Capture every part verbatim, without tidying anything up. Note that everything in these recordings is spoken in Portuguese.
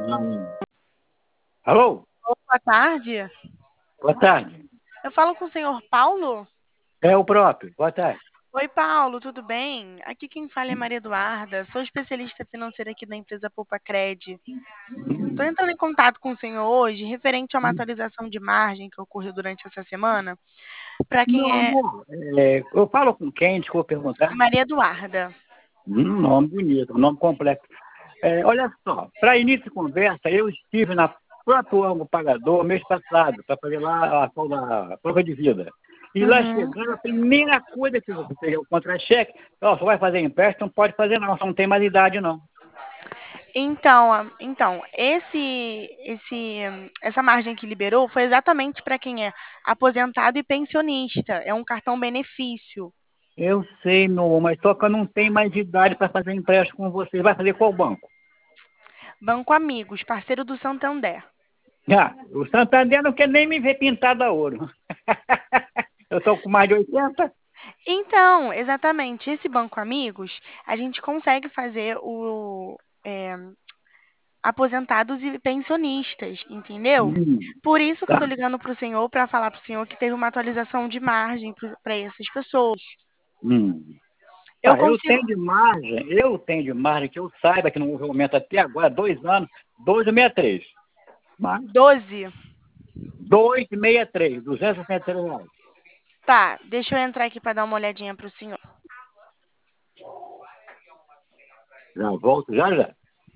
Hum. Alô? Boa tarde. Boa tarde. Eu falo com o senhor Paulo? É o próprio. Boa tarde. Oi, Paulo, tudo bem? Aqui quem fala é Maria Eduarda, sou especialista financeira aqui da empresa Poupa Cred. Estou entrando em contato com o senhor hoje referente a uma atualização de margem que ocorreu durante essa semana. Para Meu quem é amor, é, eu falo com quem? Desculpa perguntar. Maria Eduarda. Um nome bonito, um nome complexo. É, olha só, para início de conversa, eu estive na próprio ângulo pagador mês passado, para fazer lá a, tal da prova de vida. E lá Uhum. chegando, a primeira coisa que você pegou o contra-cheque, ó, só vai fazer empréstimo, não pode fazer não, só não tem mais idade não. Então, a- então esse, esse, essa margem que liberou foi exatamente para quem é aposentado e pensionista. É um cartão benefício. Eu sei, meu amor, mas só que eu não tenho mais idade para fazer empréstimo com você. Vai fazer qual banco? Banco Amigos, parceiro do Santander. Ah, o Santander não quer nem me ver pintado a ouro. Eu estou com mais de oitenta. Então, exatamente, esse Banco Amigos, a gente consegue fazer o é, aposentados e pensionistas, entendeu? Hum, Por isso que eu tô tá. ligando para o senhor para falar para o senhor que teve uma atualização de margem para essas pessoas. Hum. Eu Tá, eu consigo tenho de margem, eu tenho de margem que eu saiba que no movimento até agora, dois anos, dois vírgula sessenta e três. Mas doze. dois vírgula sessenta e três, duzentos e sessenta e três reais. Tá, deixa eu entrar aqui para dar uma olhadinha para o senhor. Já volto, já já.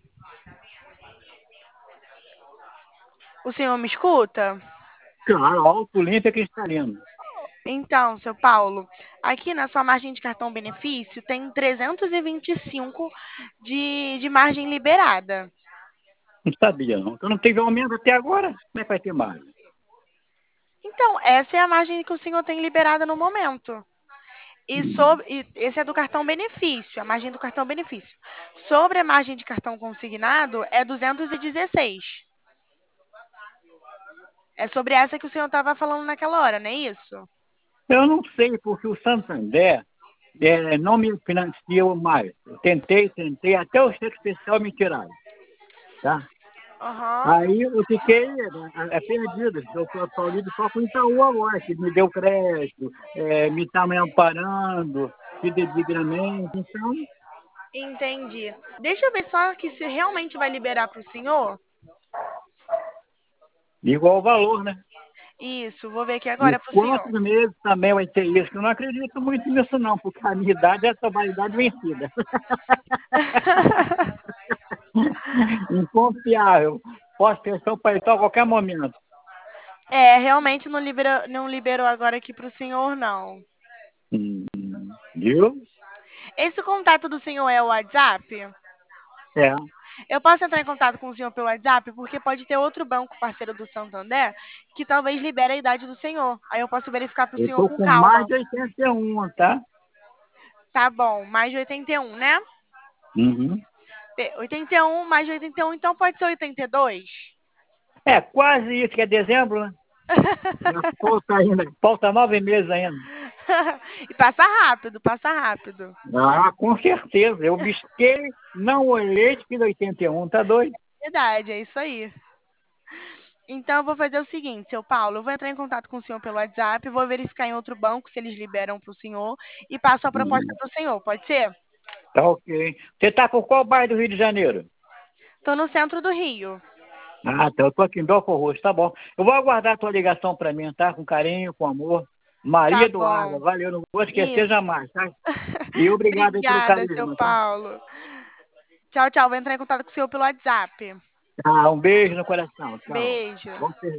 O senhor me escuta? Claro, alto, limpo e cristalino. Então, seu Paulo, aqui na sua margem de cartão benefício tem trezentos e vinte e cinco de, de margem liberada. Não sabia não. Eu não tive aumento até agora. Como é que vai ter margem? Então, essa é a margem que o senhor tem liberada no momento. E, Hum. sobre, e esse é do cartão benefício, a margem do cartão benefício. Sobre a margem de cartão consignado, é duzentos e dezesseis. É sobre essa que o senhor estava falando naquela hora, não é isso? Eu não sei, porque o Santander é, não me financia mais. Eu tentei, tentei, até o cheque especial me tiraram, tá? Aham. Aí eu fiquei é, é, perdido. Eu sou Paulino só com o Itaú agora, que me deu crédito, é, me está me amparando, fidedigamente. Então, Entendi. Deixa eu ver só que se realmente vai liberar para o senhor. igual o valor, né? Isso, vou ver aqui E agora para o senhor. quantos meses também vai ter isso? Eu não acredito muito nisso, não, porque a minha idade é essa validade vencida. Inconfiável. Posso ter seu paletó a qualquer momento. É, realmente não liberou, não liberou agora aqui para o senhor, não. Hum, viu? Esse contato do senhor é o WhatsApp? É. Eu posso entrar em contato com o senhor pelo WhatsApp, porque pode ter outro banco parceiro do Santander que talvez libere a idade do senhor. Aí eu posso verificar para o Eu senhor tô com com mais calma. de oitenta e um, tá? Tá bom, mais de oitenta e um, né? Uhum. Pe- oitenta e um mais de oitenta e um, então pode ser oitenta e dois? É quase isso que é dezembro, né? Já falta ainda, falta nove meses ainda. E passa rápido, passa rápido. Ah, com certeza. Eu bisquei, não olhei, fiz oitenta e um, tá doido? Verdade, é isso aí. Então eu vou fazer o seguinte, seu Paulo, eu vou entrar em contato com o senhor pelo WhatsApp, vou verificar em outro banco se eles liberam para o senhor e passo a proposta Uhum. para o senhor, pode ser? Tá ok. Você tá por qual bairro do Rio de Janeiro? Estou no centro do Rio. Ah, tá. Eu tô aqui em Belfort Roxo, tá bom. Eu vou aguardar a tua ligação para mim, tá? Com carinho, com amor. Maria Tá Eduarda, bom. valeu, não vou esquecer Isso. jamais, tá? E obrigado aí pelo Obrigada, seu carinho, tá? Paulo. Tchau, tchau. Vou entrar em contato com o senhor pelo WhatsApp. Ah, um beijo no coração, tchau. Beijo. Bom serviço.